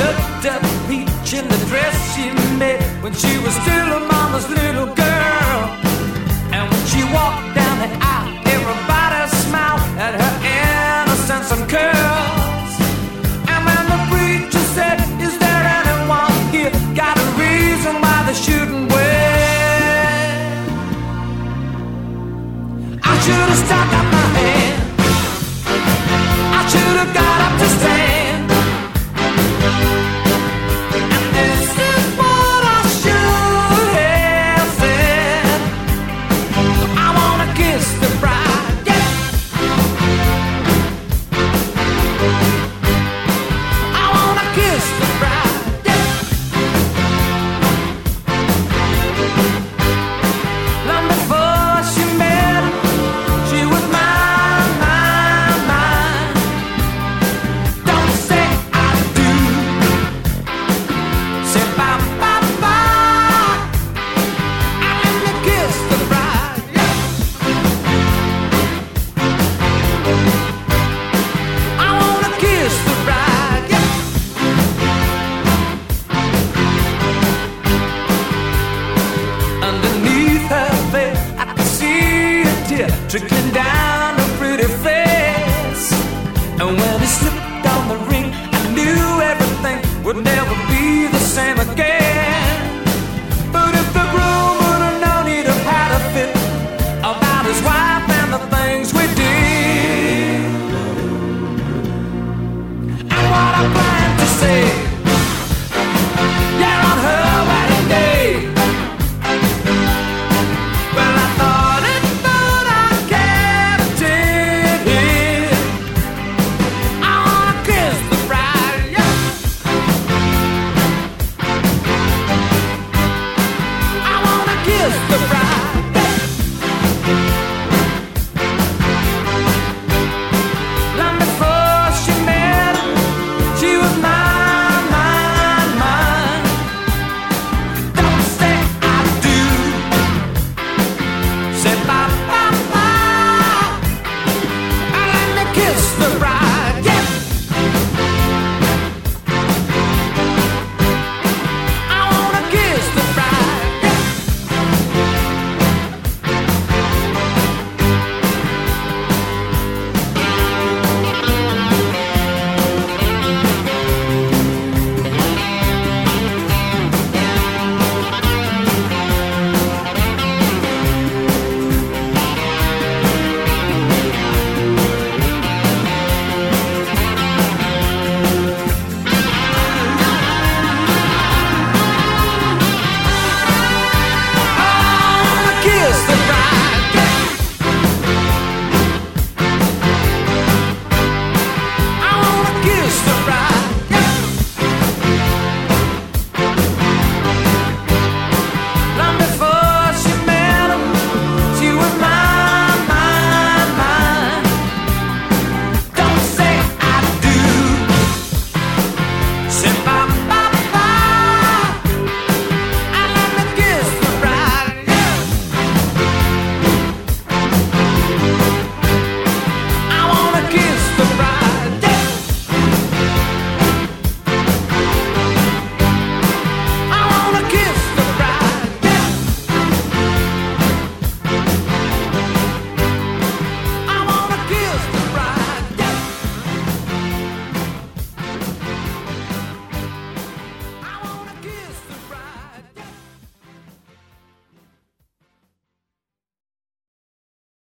looked up peach in the dress she made when she was still a mama's little girl. And when she walked down the aisle, everybody smiled at her innocence and curls. And when the preacher said, "Is there anyone here got a reason why they shouldn't wait?" I should have stuck up my hand. I should have got up to stand. And this is what I should have said. I wanna kiss the bride, yeah. I wanna kiss the bride, yeah. Long before she met him, she was mine, mine, mine. Don't say I do. Say bye, bye, bye. And let me kiss the bride, yeah. I wanna kiss the bride, yeah. Underneath her veil, I could see a tear trickling down her pretty face. And when he slipped on the ring, I knew everything would never be the same again.